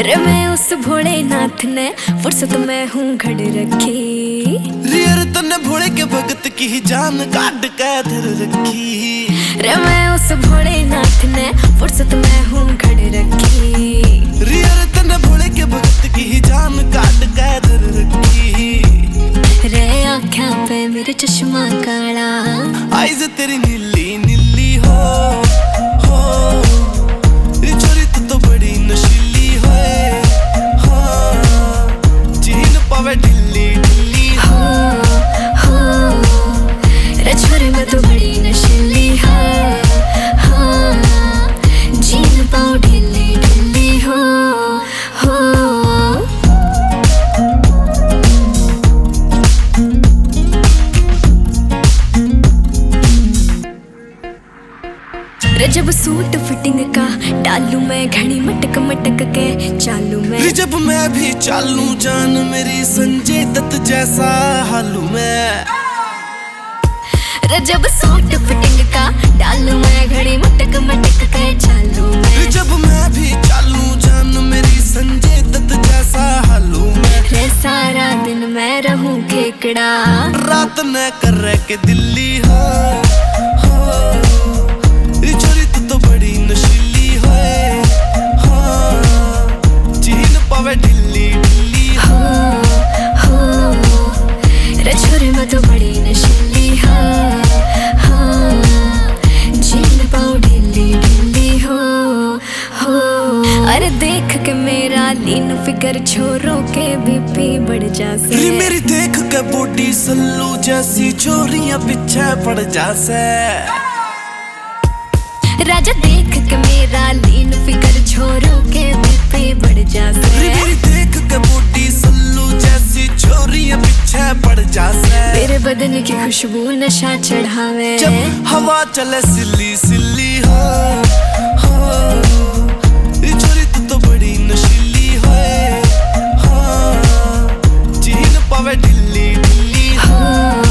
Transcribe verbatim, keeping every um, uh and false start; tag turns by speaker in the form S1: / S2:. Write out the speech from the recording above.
S1: रे मैं उस भोलेनाथ ने फुर्सत में हूँ घड़ रखी।
S2: रियर तने भोले के भगत की जान काट के धर रखी।
S1: रे मैं उस भोलेनाथ ने फुर्सत में हूँ घड़ रखी।
S2: रियर तने भोले के भगत की जान काट के धर रखी।
S1: रे आँखों पे मेरे चश्मा काला,
S2: आईज तेरी नीली नीली हो हो। रे छोरी तू तो बड़ी नशीली है, हाँ चीन पावे ढिल्ली ढिल्ली
S1: हो हो। रे छोरे मैं तो बड़ी नशीली है, हाँ जीन पाऊँ ढिल्ली ढिल्ली हो हो। रे जब सूट फिटिंग का डालू मैं घड़ी मटक मटक के चालू मैं।
S2: रे जब मैं भी चालू जान मेरी संजय दत्त जैसा हालू मैं।
S1: रे जब सूट फिटिंग का डालू मैं घड़ी मटक मटक के चालू मैं।
S2: रे जब मैं भी चालू जान मेरी संजय दत्त जैसा हालू मैं।
S1: रे सारा दिन मैं रहूं खेकड़ा,
S2: रात न कर के दिल्ली हो हो। रे छोरी तू तो बड़ी नशीली है, हाँ चीन पावे ढिल्ली ढिल्ली
S1: हो हो। रे छोरे मैं तो बड़ी नशीली है, हाँ जीन पाऊँ ढिल्ली ढिल्ली हो हो। अरे देख के मेरा लीन फिगर छोरों के बीपी बढ़ जासे।
S2: रे मेरी देख के बॉडी सल्लू जैसी छोरियां पीछे पड़ जासे।
S1: राजा देख के मेरा लीन फिगर छोरों के बीपी बढ़ जासे।
S2: रे मेरी देख के बॉडी सल्लू जैसी छोरियां पीछे पड़ जासे।
S1: तेरे बदन की खुशबू नशा चढ़ावे,
S2: जब हवा चले सिल्ली सिल्ली हो हो। रे छोरी तू तो बड़ी नशीली है, हाँ चीन पावे ढिल्ली ढिल्ली
S1: हो